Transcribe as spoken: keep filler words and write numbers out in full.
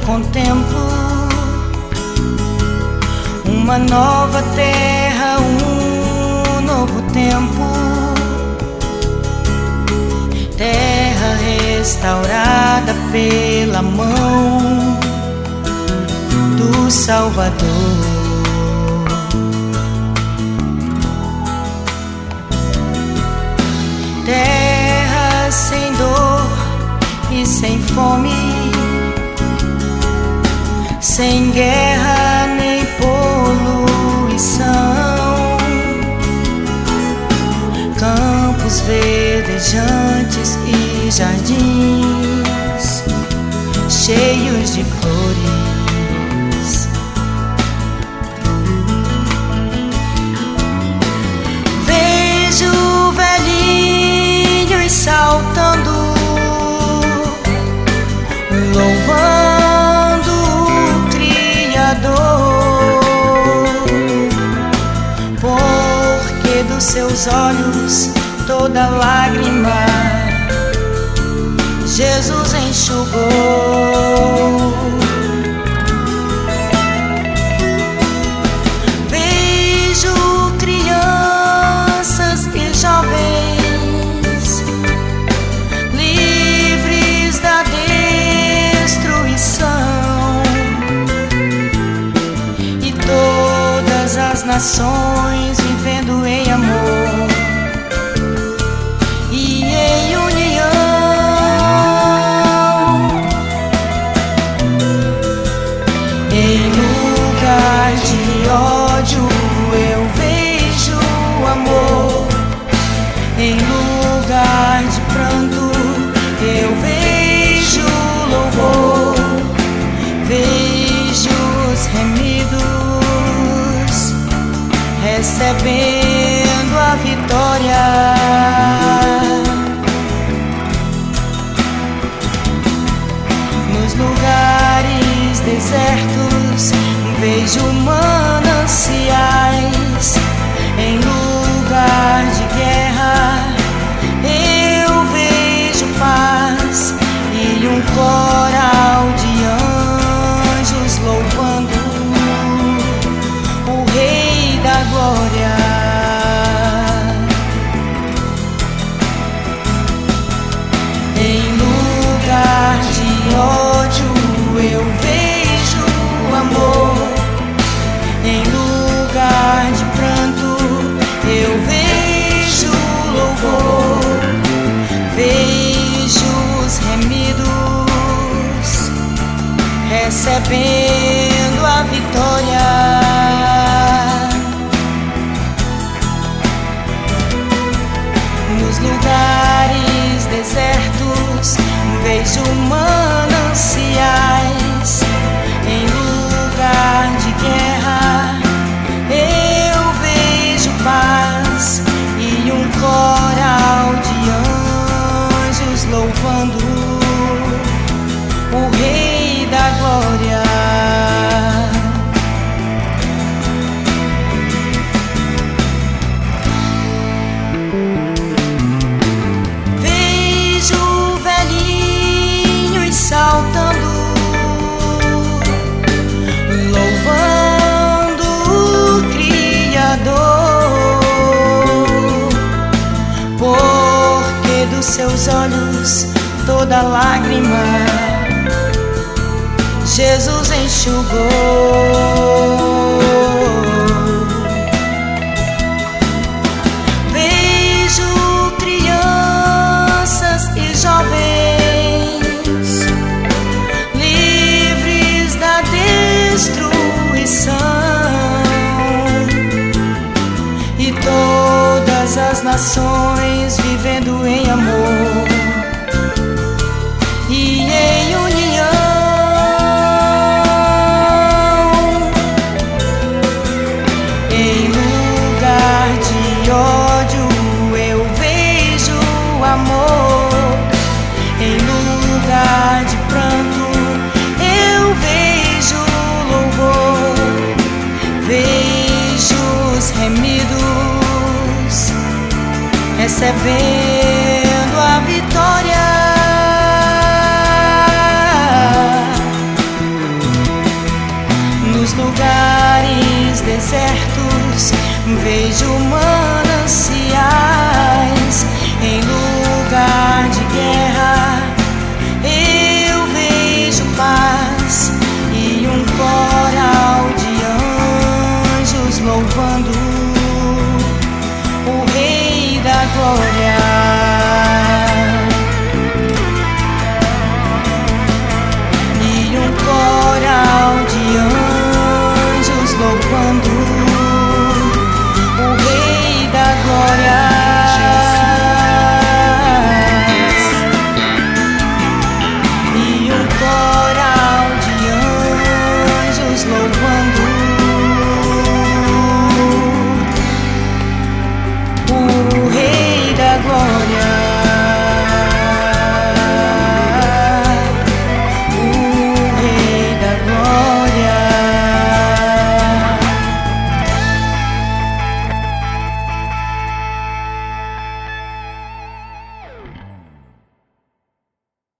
contemplo uma nova terra, um novo tempo, terra restaurada pela mão do Salvador. Terra sem dor e sem fome, sem guerra nem poluição, campos verdejantes e jardins cheios de flores. Vejo velhinhos saltando, louvando o Criador, porque dos seus olhos toda lágrima Jesus enxugou. Vejo crianças e jovens livres da destruição, e todas as nações vivendo em amor e em união. Em lugar de ódio eu vejo amor, em lugar de pranto eu vejo louvor. Vejo os remidos recebendo a vitória. Nos lugares desertos vejo mananciais, em lugar de guerra eu vejo paz e um coral de anjos louvando o Rei da Glória. Em lugar de ódio eu vejo amor, em lugar de pranto eu vejo louvor. Vejo os remidos recebendo a vitória. Nos lugares desertos vejo mananciais, em lugar de guerra eu vejo paz e um coral de anjos louvando o Rei da Glória. Saltando, louvando o Criador, porque dos seus olhos toda lágrima Jesus enxugou. Vejo crianças e jovens livres da destruição, e todas as nações vivendo em amor e em união. Em lugar de ódio eu vejo amor, em lugar de pranto eu vejo louvor. Vejo os remidos recebendo a vitória. Vejo